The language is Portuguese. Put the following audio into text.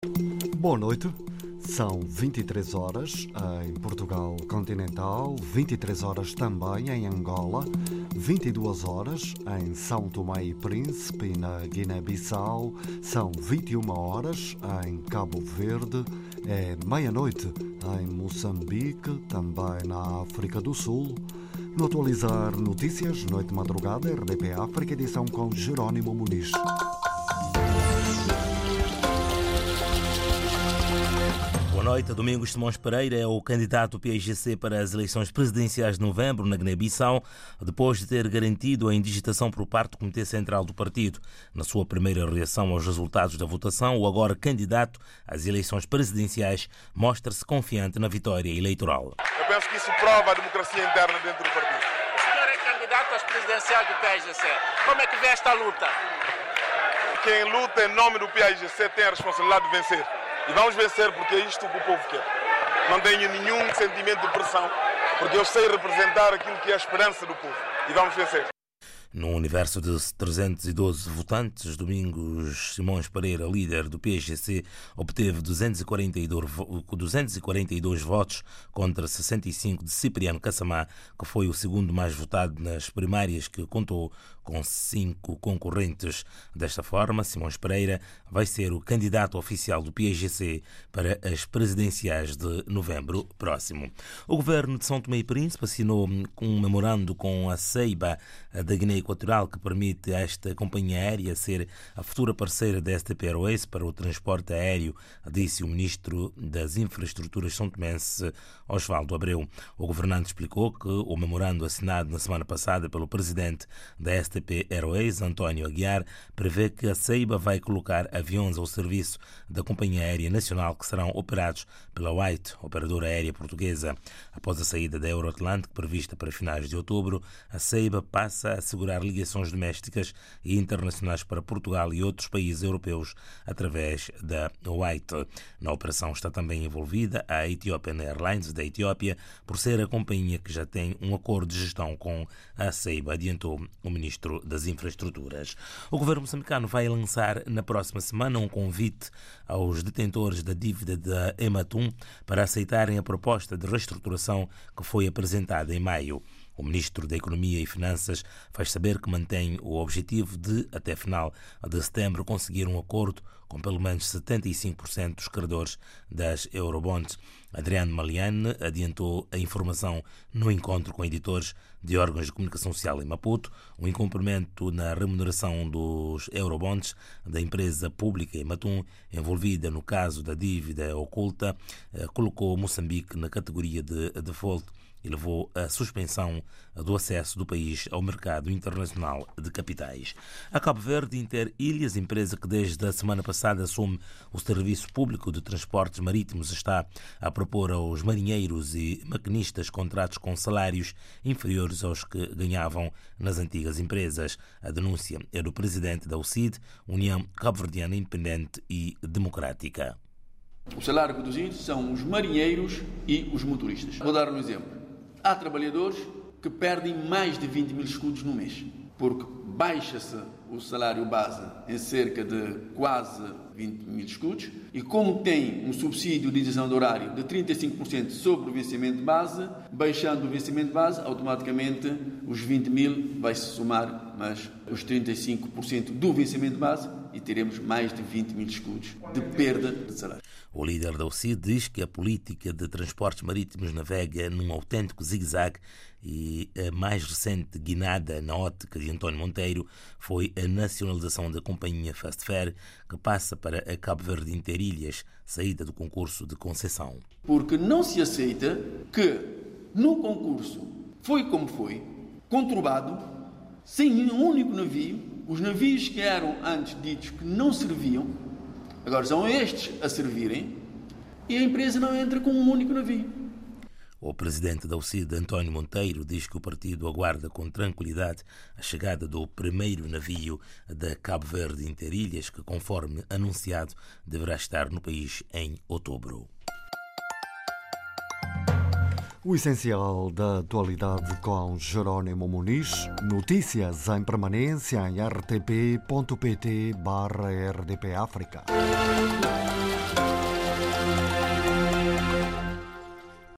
Boa noite. São 23 horas em Portugal continental, 23 horas também em Angola, 22 horas em São Tomé e Príncipe e na Guiné-Bissau, são 21 horas em Cabo Verde, é meia-noite em Moçambique, também na África do Sul. No Atualizar Notícias, noite de madrugada, RDP África, edição com Jerónimo Muniz. Boa noite. Domingos Simões Pereira é o candidato do PAIGC para as eleições presidenciais de novembro na Guiné-Bissau, depois de ter garantido a indigitação por parte do Comitê Central do partido. Na sua primeira reação aos resultados da votação, o agora candidato às eleições presidenciais mostra-se confiante na vitória eleitoral. Eu penso que isso prova a democracia interna dentro do partido. O senhor é candidato às presidenciais do PAIGC. Como é que vê esta luta? Quem luta em nome do PAIGC tem a responsabilidade de vencer. E vamos vencer porque é isto que o povo quer. Não tenho nenhum sentimento de pressão, porque eu sei representar aquilo que é a esperança do povo. E vamos vencer. No universo de 312 votantes, Domingos Simões Pereira, líder do PAIGC, obteve 242 votos contra 65 de Cipriano Kassamá, que foi o segundo mais votado nas primárias, que contou com 5 concorrentes. Desta forma, Simões Pereira vai ser o candidato oficial do PAIGC para as presidenciais de novembro próximo. O governo de São Tomé e Príncipe assinou um memorando com a Ceiba da Guiné Equatorial que permite a esta companhia aérea ser a futura parceira da STP Airways para o transporte aéreo, disse o ministro das Infraestruturas são-tomense, Osvaldo Abreu. O governante explicou que o memorando assinado na semana passada pelo presidente da STP Airways, António Aguiar, prevê que a Ceiba vai colocar aviões ao serviço da companhia aérea nacional que serão operados pela White, operadora aérea portuguesa. Após a saída da Euroatlântico, prevista para finais de outubro, a Ceiba passa a assegurar ligações domésticas e internacionais para Portugal e outros países europeus através da White. Na operação está também envolvida a Ethiopian Airlines da Etiópia, por ser a companhia que já tem um acordo de gestão com a Ceiba, adiantou o ministro das Infraestruturas. O governo moçambicano vai lançar na próxima semana um convite aos detentores da dívida da Ematum para aceitarem a proposta de reestruturação que foi apresentada em maio. O ministro da Economia e Finanças faz saber que mantém o objetivo de, até final de setembro, conseguir um acordo com pelo menos 75% dos credores das Eurobonds. Adriano Maliane adiantou a informação no encontro com editores de órgãos de comunicação social em Maputo. O incumprimento na remuneração dos Eurobonds da empresa pública Ematum, envolvida no caso da dívida oculta, colocou Moçambique na categoria de default e levou à suspensão do acesso do país ao mercado internacional de capitais. A Cabo Verde Interilhas, empresa que desde a semana passada assume o serviço público de transportes marítimos, está a propor aos marinheiros e maquinistas contratos com salários inferiores aos que ganhavam nas antigas empresas. A denúncia é do presidente da UCID, União Cabo-Verdiana Independente e Democrática. O salário reduzido são os marinheiros e os motoristas. Vou dar um exemplo. Há trabalhadores que perdem mais de 20 mil escudos no mês, porque baixa-se o salário base em cerca de quase 20 mil escudos e como tem um subsídio de isenção de horário de 35% sobre o vencimento base, baixando o vencimento base, automaticamente os 20 mil vai-se somar mais os 35% do vencimento base e teremos mais de 20 mil escudos de perda de salário. O líder da UCID diz que a política de transportes marítimos navega num autêntico zigue-zague e a mais recente guinada na ótica de António Monteiro foi a nacionalização da companhia Fast Fair, que passa para a Cabo Verde Interilhas, saída do concurso de concessão. Porque não se aceita que no concurso foi como foi, conturbado, sem nenhum único navio, os navios que eram antes ditos que não serviam, agora são estes a servirem e a empresa não entra com um único navio. O presidente da UCID, António Monteiro, diz que o partido aguarda com tranquilidade a chegada do primeiro navio da Cabo Verde Interilhas, que, conforme anunciado, deverá estar no país em outubro. O essencial da atualidade com Jerónimo Muniz. Notícias em permanência em rtp.pt/rdpafrica.